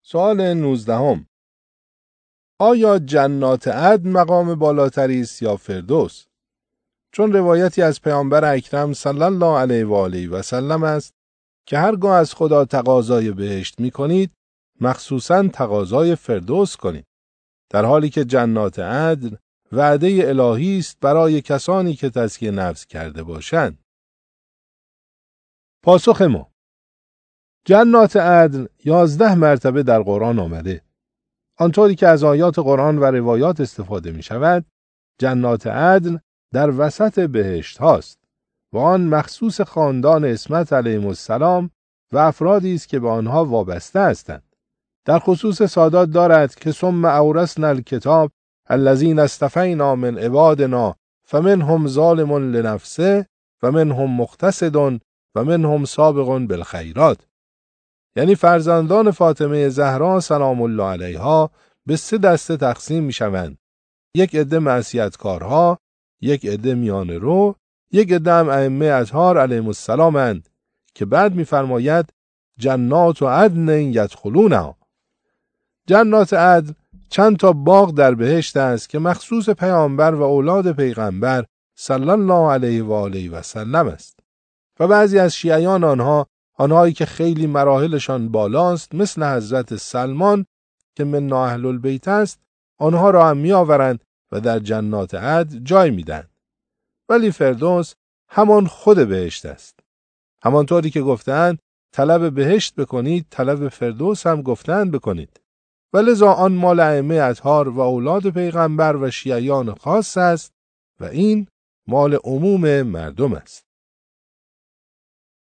سوال 19. آیا جنات عدن مقام بالاتری است یا فردوس؟ چون روایتی از پیامبر اکرم صلی الله علیه و آله و سلم است که هرگاه از خدا تقاضای بهشت می کنید، مخصوصاً تقاضای فردوس کنید، در حالی که جنات عدن وعده الهی است برای کسانی که تزکیه نفس کرده باشند. پاسخ ما: جنات عدن 11 مرتبه در قرآن آمده. آنطوری که از آیات قرآن و روایات استفاده می شود، جنات عدن در وسط بهشت هاست و آن مخصوص خاندان عصمت علیهم السلام و افرادی است که به آنها وابسته هستند. در خصوص سادات دارد که ثم اورثنا الکتاب الذین اصطفینا من عبادنا فمنهم ظالم لنفسه و منهم مقتصد و منهم سابق بالخیرات. یعنی فرزندان فاطمه زهرا سلام الله علیها به 3 دسته تقسیم می شوند. یک عده معصیتکارها، یک عده میانه رو، یک عده هم ائمه اطهار علیهم السلام اند که بعد می فرماید جنات و عدن یدخلونها. جنات عدن چند تا باغ در بهشت است که مخصوص پیامبر و اولاد پیغمبر صلی الله علیه و آله و سلم است و بعضی از شیعیان آنهایی که خیلی مراحلشان بالاست مثل حضرت سلمان که من اهل البیت است، آنها را هم می آورند و در جنات عدن جای می دهند. ولی فردوس همان خود بهشت است. همانطوری که گفتند طلب بهشت بکنید، طلب فردوس هم گفتند بکنید. ولذا آن مال ائمه اطهار و اولاد پیغمبر و شیعیان خاص است و این مال عموم مردم است.